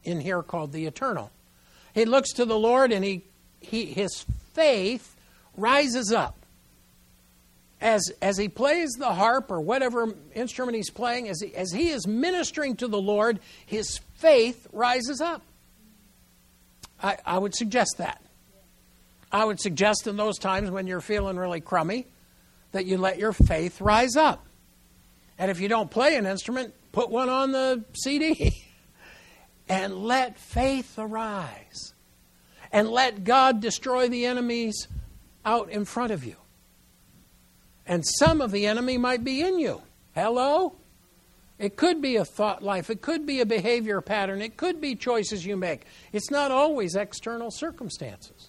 in here called the eternal. He looks to the Lord and his faith rises up. As he plays the harp or whatever instrument he's playing, as he is ministering to the Lord, his faith rises up. I would suggest that. I would suggest in those times when you're feeling really crummy that you let your faith rise up. And if you don't play an instrument, put one on the CD. And let faith arise. And let God destroy the enemies out in front of you. And some of the enemy might be in you. Hello? It could be a thought life. It could be a behavior pattern. It could be choices you make. It's not always external circumstances.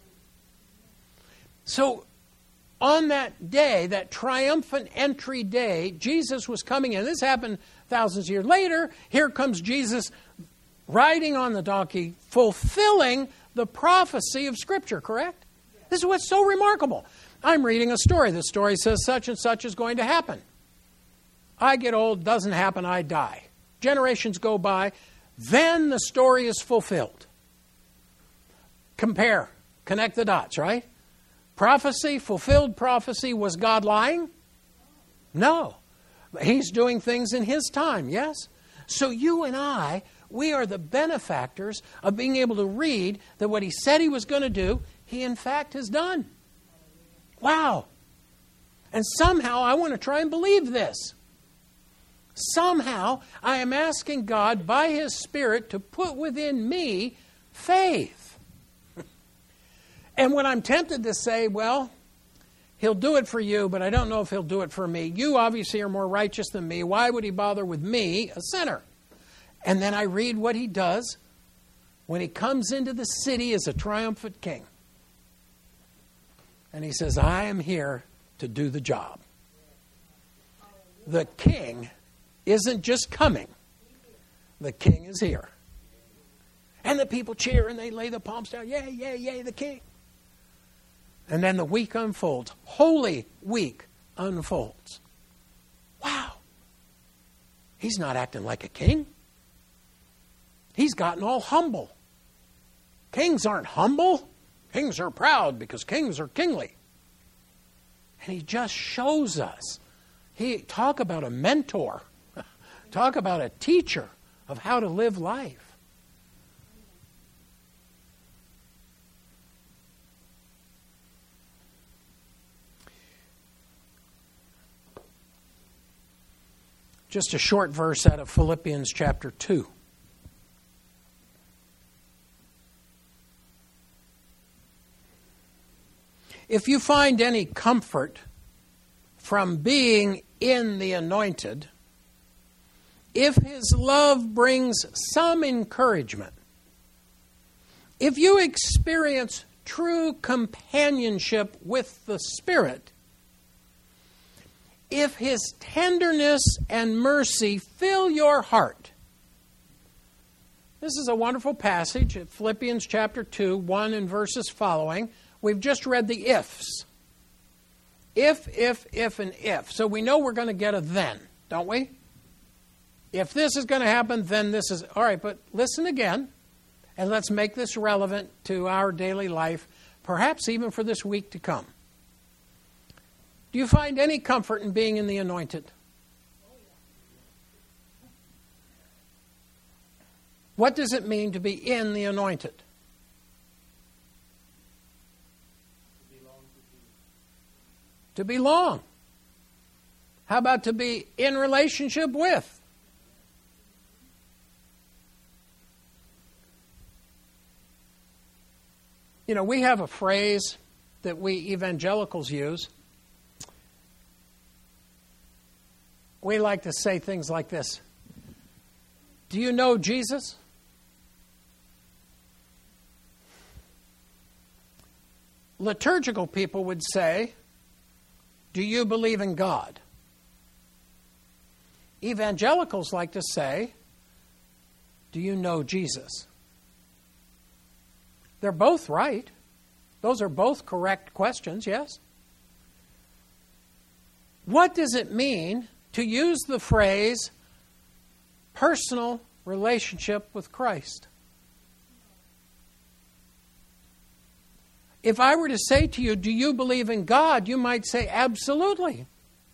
So, on that day, that triumphant entry day, Jesus was coming in. This happened thousands of years later. Here comes Jesus riding on the donkey, fulfilling the prophecy of Scripture, correct? This is what's so remarkable. I'm reading a story. The story says such and such is going to happen. I get old, doesn't happen, I die. Generations go by, then the story is fulfilled. Compare, connect the dots, right? Prophecy, fulfilled prophecy, was God lying? No. He's doing things in His time, yes? So you and I, we are the benefactors of being able to read that what He said He was going to do, He in fact has done. Wow. And somehow I want to try and believe this. Somehow I am asking God by His Spirit to put within me faith. And when I'm tempted to say, well, He'll do it for you, but I don't know if He'll do it for me. You obviously are more righteous than me. Why would He bother with me, a sinner? And then I read what He does when He comes into the city as a triumphant king. And He says, I am here to do the job. The king isn't just coming. The king is here. And the people cheer and they lay the palms down. Yay, yay, yay, the king. And then the week unfolds. Holy Week unfolds. Wow. He's not acting like a king. He's gotten all humble. Kings aren't humble. Kings are proud because kings are kingly. And He just shows us. Talk about a mentor. Talk about a teacher of how to live life. Just a short verse out of Philippians chapter 2. If you find any comfort from being in the Anointed, if His love brings some encouragement, if you experience true companionship with the Spirit, if His tenderness and mercy fill your heart. This is a wonderful passage at Philippians chapter 2, 1 and verses following. We've just read the ifs. If, and if. So we know we're going to get a then, don't we? If this is going to happen, then this is... All right, but listen again, and let's make this relevant to our daily life, perhaps even for this week to come. Do you find any comfort in being in the Anointed? What does it mean to be in the Anointed? To belong. How about to be in relationship with? You know, we have a phrase that we evangelicals use. We like to say things like this. Do you know Jesus? Liturgical people would say, do you believe in God? Evangelicals like to say, do you know Jesus? They're both right. Those are both correct questions, yes? What does it mean to use the phrase personal relationship with Christ? If I were to say to you, do you believe in God? You might say, absolutely.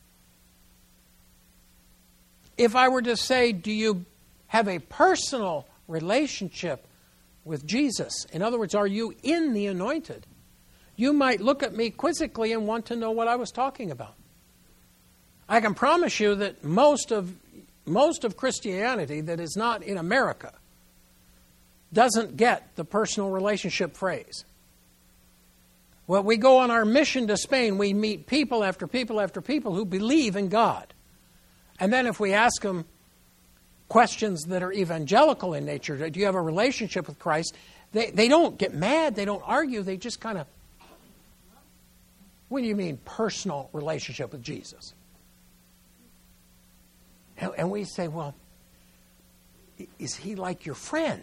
If I were to say, do you have a personal relationship with Jesus? In other words, are you in the anointed? You might look at me quizzically and want to know what I was talking about. I can promise you that most of Christianity that is not in America doesn't get the personal relationship phrase. Well, we go on our mission to Spain, we meet people after people after people who believe in God. And then if we ask them questions that are evangelical in nature, do you have a relationship with Christ? They don't get mad, they don't argue, they just kind of, what do you mean personal relationship with Jesus? And we say, well, is he like your friend?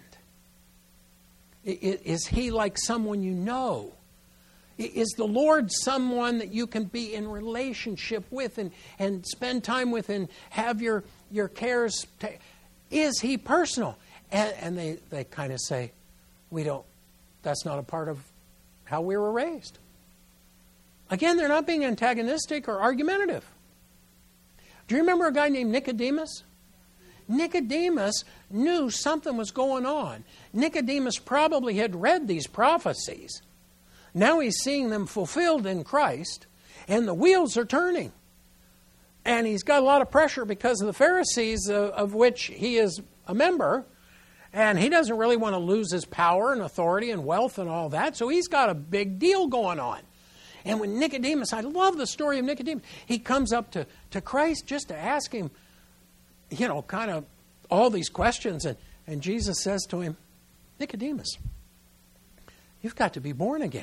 Is he like someone you know? Is the Lord someone that you can be in relationship with and spend time with and have your cares? Is he personal? And they kind of say, that's not a part of how we were raised. Again, they're not being antagonistic or argumentative. Do you remember a guy named Nicodemus? Nicodemus knew something was going on. Nicodemus probably had read these prophecies. Now he's seeing them fulfilled in Christ, and the wheels are turning. And he's got a lot of pressure because of the Pharisees, of which he is a member, and he doesn't really want to lose his power and authority and wealth and all that, so he's got a big deal going on. And when Nicodemus, I love the story of Nicodemus, he comes up to Christ just to ask him, kind of all these questions, and Jesus says to him, Nicodemus, you've got to be born again.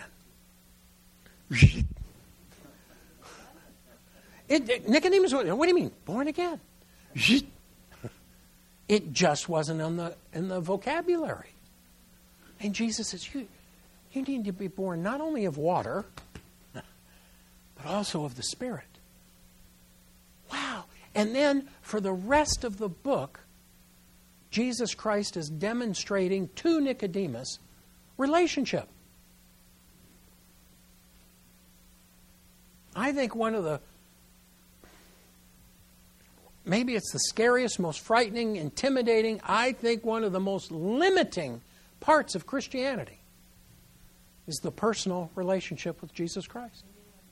Nicodemus, what do you mean, born again? It just wasn't in the vocabulary. And Jesus says, you need to be born not only of water, but also of the Spirit. Wow. And then for the rest of the book, Jesus Christ is demonstrating to Nicodemus relationship. I think maybe it's the scariest, most frightening, intimidating, I think one of the most limiting parts of Christianity is the personal relationship with Jesus Christ.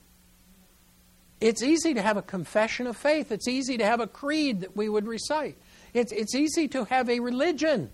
It's easy to have a confession of faith. It's easy to have a creed that we would recite. It's easy to have a religion.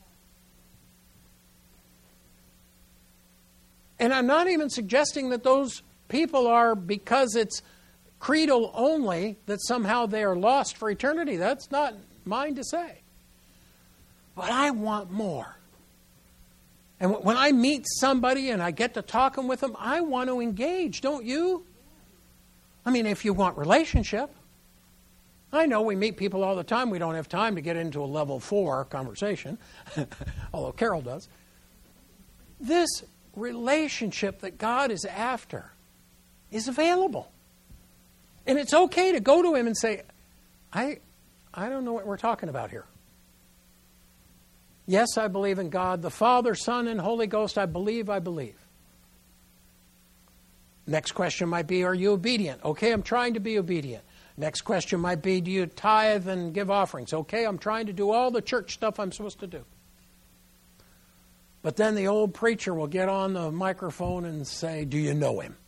And I'm not even suggesting that those people are, because it's creedal only, that somehow they are lost for eternity. That's not mine to say. But I want more. And when I meet somebody and I get to talking with them, I want to engage, don't you? I mean, if you want relationship. I know we meet people all the time. We don't have time to get into a level 4 conversation, although Carol does. This relationship that God is after is available. And it's okay to go to him and say, I don't know what we're talking about here. Yes, I believe in God, the Father, Son, and Holy Ghost. I believe. Next question might be, are you obedient? Okay, I'm trying to be obedient. Next question might be, do you tithe and give offerings? Okay, I'm trying to do all the church stuff I'm supposed to do. But then the old preacher will get on the microphone and say, do you know him?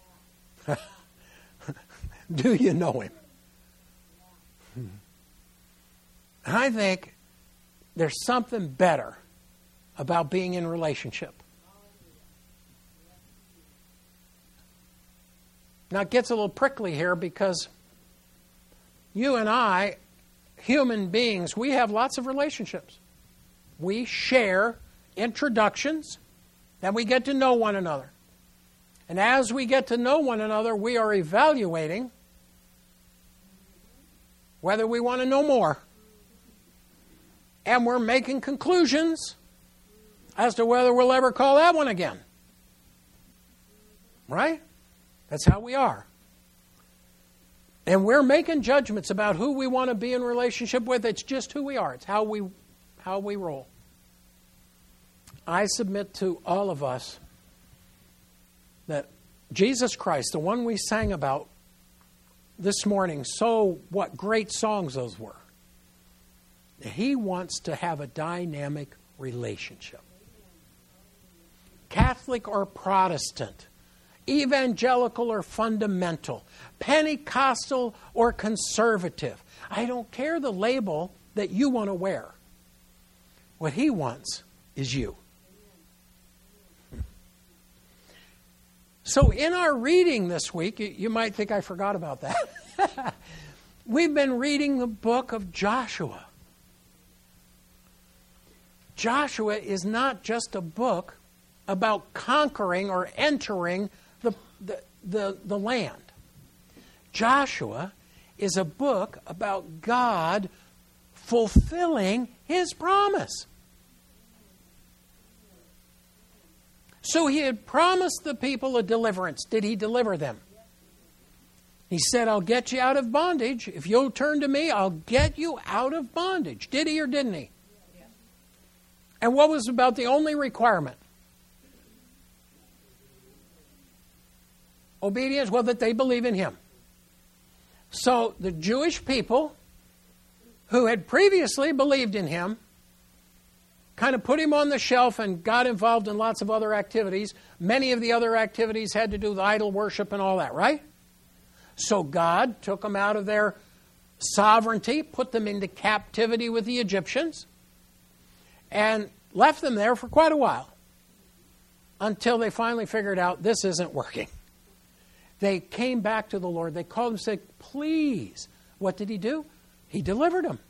Do you know him? And I think there's something better about being in relationship. Now it gets a little prickly here because you and I, human beings, we have lots of relationships. We share introductions, then we get to know one another. And as we get to know one another, we are evaluating whether we want to know more. And we're making conclusions as to whether we'll ever call that one again. Right? That's how we are. And we're making judgments about who we want to be in relationship with. It's just who we are. It's how we roll. I submit to all of us that Jesus Christ, the one we sang about this morning, what great songs those were. He wants to have a dynamic relationship. Catholic or Protestant, evangelical or fundamental, Pentecostal or conservative. I don't care the label that you want to wear. What he wants is you. So in our reading this week, you might think I forgot about that. We've been reading the book of Joshua. Joshua is not just a book about conquering or entering the land. Joshua is a book about God fulfilling His promise. So He had promised the people a deliverance. Did He deliver them? He said, I'll get you out of bondage. If you'll turn to me, I'll get you out of bondage. Did He or didn't He? Yeah. And what was about the only requirement? Obedience. Well, that they believe in Him. So the Jewish people who had previously believed in Him kind of put Him on the shelf and got involved in lots of other activities. Many of the other activities had to do with idol worship and all that, right? So God took them out of their sovereignty, put them into captivity with the Egyptians, and left them there for quite a while until they finally figured out this isn't working. They came back to the Lord. They called Him and said, please. What did He do? He delivered them.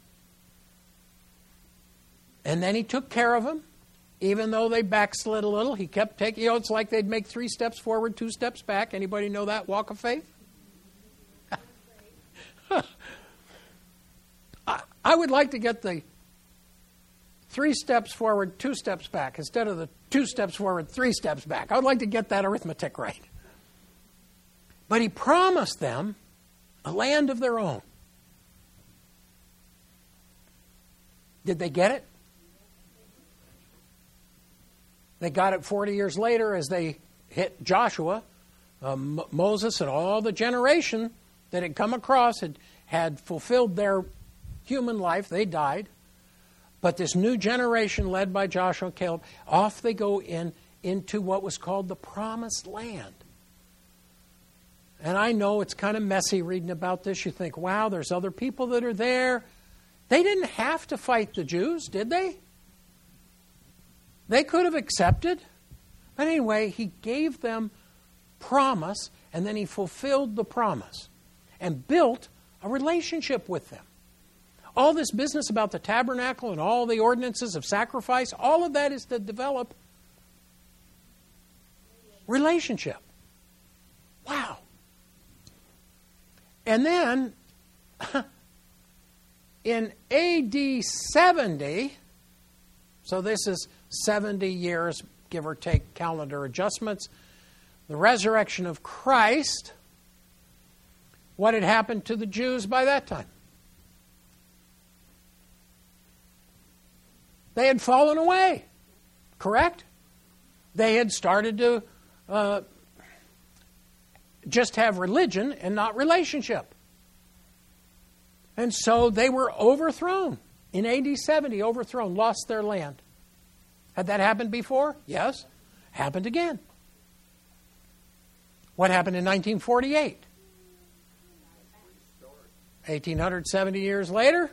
And then He took care of them. Even though they backslid a little, He kept taking, it's like they'd make 3 steps forward, 2 steps back. Anybody know that walk of faith? I would like to get the 3 steps forward, 2 steps back, instead of the 2 steps forward, 3 steps back. I would like to get that arithmetic right. But He promised them a land of their own. Did they get it? They got it 40 years later as they hit Joshua. Moses and all the generation that had come across had fulfilled their human life. They died. But this new generation led by Joshua and Caleb, off they go into what was called the Promised Land. And I know it's kind of messy reading about this. You think, wow, there's other people that are there. They didn't have to fight the Jews, did they? They could have accepted. But anyway, He gave them promise, and then He fulfilled the promise and built a relationship with them. All this business about the tabernacle and all the ordinances of sacrifice, all of that is to develop relationship. Wow. And then, in AD 70, so this is 70 years, give or take calendar adjustments, the resurrection of Christ, what had happened to the Jews by that time? They had fallen away, correct? They had started to just have religion and not relationship. And so they were overthrown. In AD 70, overthrown, lost their land. Had that happened before? Yes. Happened again. What happened in 1948? 1870 years later,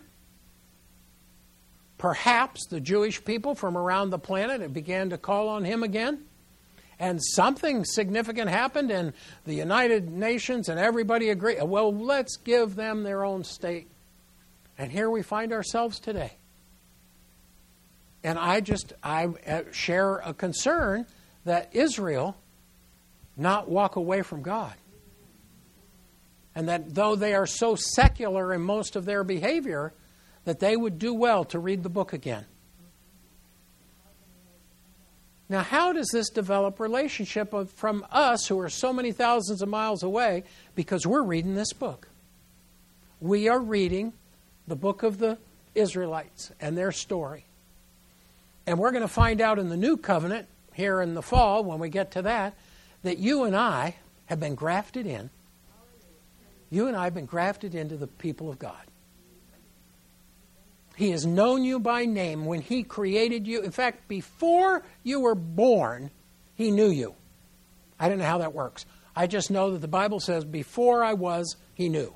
perhaps the Jewish people from around the planet began to call on Him again. And something significant happened, and the United Nations and everybody agreed, well, let's give them their own state. And here we find ourselves today. And I share a concern that Israel not walk away from God. And that though they are so secular in most of their behavior, that they would do well to read the book again. Now, how does this develop relationship from us who are so many thousands of miles away? Because we're reading this book. We are reading the book of the Israelites and their story. And we're going to find out in the New Covenant, here in the fall, when we get to that that you and I have been grafted in. You and I have been grafted into the people of God. He has known you by name when He created you. In fact, before you were born, He knew you. I don't know how that works. I just know that the Bible says, before I was, He knew.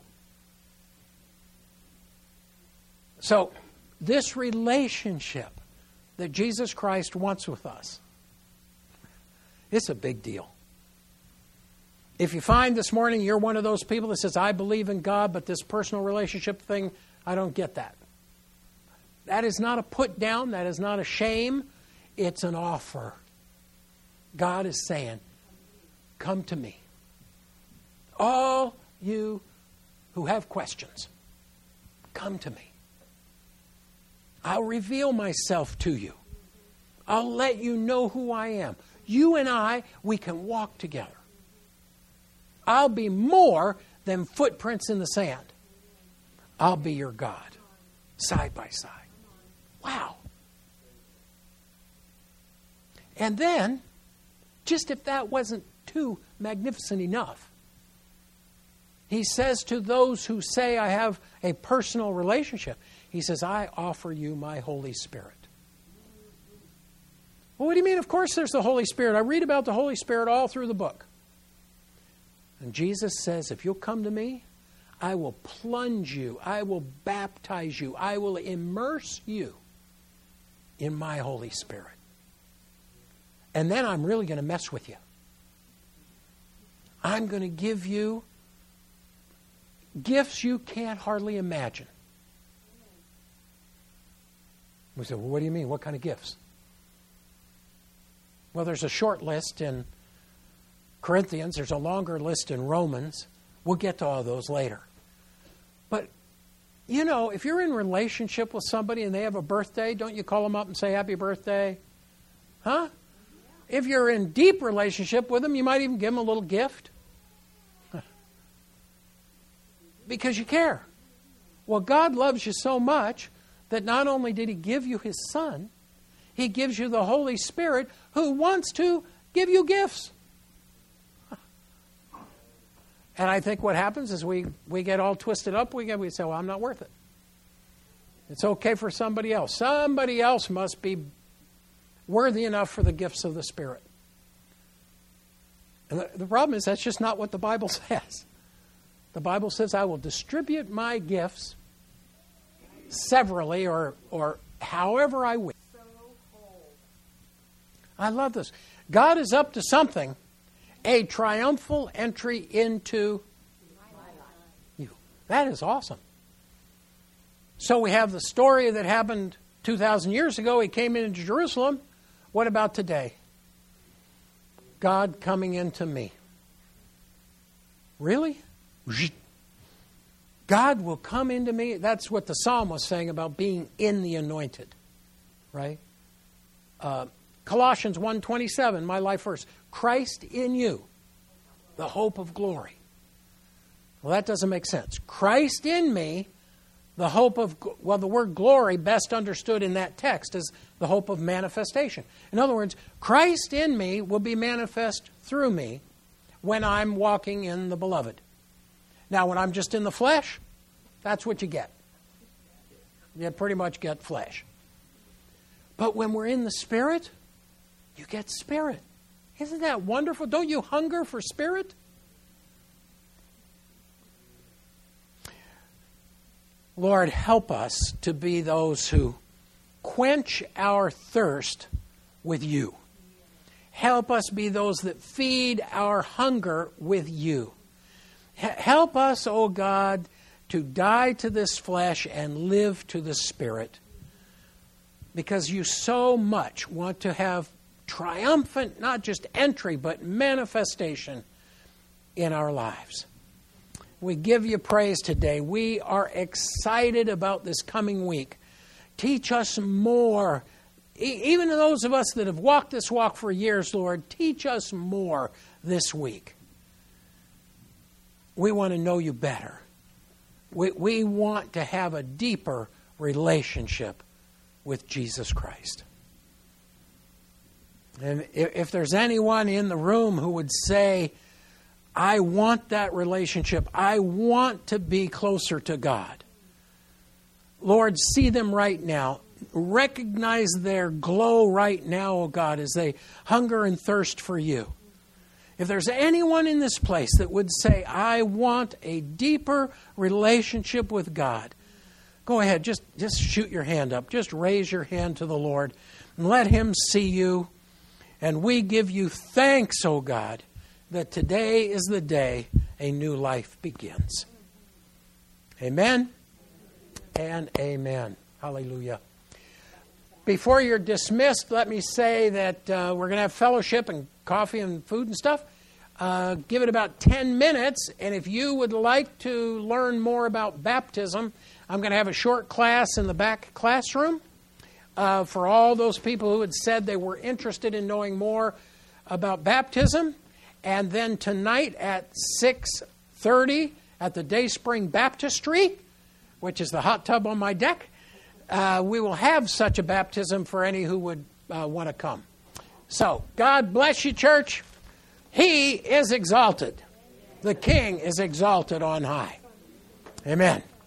So, this relationship that Jesus Christ wants with us, it's a big deal. If you find this morning you're one of those people that says, I believe in God, but this personal relationship thing, I don't get that. That is not a put down. That is not a shame. It's an offer. God is saying, come to me. All you who have questions, come to me. I'll reveal myself to you. I'll let you know who I am. You and I, we can walk together. I'll be more than footprints in the sand. I'll be your God, side by side. Wow. And then, just if that wasn't too magnificent enough, He says to those who say, I have a personal relationship, He says, I offer you my Holy Spirit. Well, what do you mean? Of course there's the Holy Spirit. I read about the Holy Spirit all through the book. And Jesus says, if you'll come to me, I will plunge you. I will baptize you. I will immerse you in my Holy Spirit. And then I'm really going to mess with you. I'm going to give you gifts you can't hardly imagine. We say, well, what do you mean? What kind of gifts? Well, there's a short list in Corinthians. There's a longer list in Romans. We'll get to all those later. But, you know, if you're in relationship with somebody and they have a birthday, don't you call them up and say, happy birthday? Huh? If you're in deep relationship with them, you might even give them a little gift. Because you care. Well, God loves you so much that not only did He give you His Son, He gives you the Holy Spirit who wants to give you gifts. And I think what happens is we get all twisted up. We say, well, I'm not worth it. It's okay for somebody else. Somebody else must be worthy enough for the gifts of the Spirit. And the problem is that's just not what the Bible says. The Bible says, I will distribute my gifts severally or however I wish. I love this. God is up to something. A triumphal entry into you. That is awesome. So we have the story that happened 2,000 years ago. He came into Jerusalem. What about today? God coming into me. Really? God will come into me. That's what the psalm was saying about being in the anointed. Right? Colossians 1:27, my life verse. Christ in you, the hope of glory. Well, that doesn't make sense. Christ in me, the hope of... Well, the word glory, best understood in that text, is the hope of manifestation. In other words, Christ in me will be manifest through me when I'm walking in the beloved. Now, when I'm just in the flesh, that's what you get. You pretty much get flesh. But when we're in the Spirit, you get Spirit. Isn't that wonderful? Don't you hunger for Spirit? Lord, help us to be those who quench our thirst with you. Help us be those that feed our hunger with you. Help us, O God, to die to this flesh and live to the Spirit. Because you so much want to have triumphant, not just entry, but manifestation in our lives. We give you praise today. We are excited about this coming week. Teach us more. Even those of us that have walked this walk for years, Lord, teach us more this week. We want to know you better. We want to have a deeper relationship with Jesus Christ. And if there's anyone in the room who would say, I want that relationship, I want to be closer to God, Lord, see them right now. Recognize their glow right now, oh God, as they hunger and thirst for you. If there's anyone in this place that would say, I want a deeper relationship with God, go ahead, just shoot your hand up. Just raise your hand to the Lord and let Him see you. And we give you thanks, oh God, that today is the day a new life begins. Amen and amen. Hallelujah. Before you're dismissed, let me say that we're going to have fellowship and coffee and food and stuff. Give it about 10 minutes, and if you would like to learn more about baptism, I'm going to have a short class in the back classroom for all those people who had said they were interested in knowing more about baptism. And then tonight at 6:30 at the Dayspring Baptistry, which is the hot tub on my deck, we will have such a baptism for any who would want to come. So, God bless you, church. He is exalted. The King is exalted on high. Amen.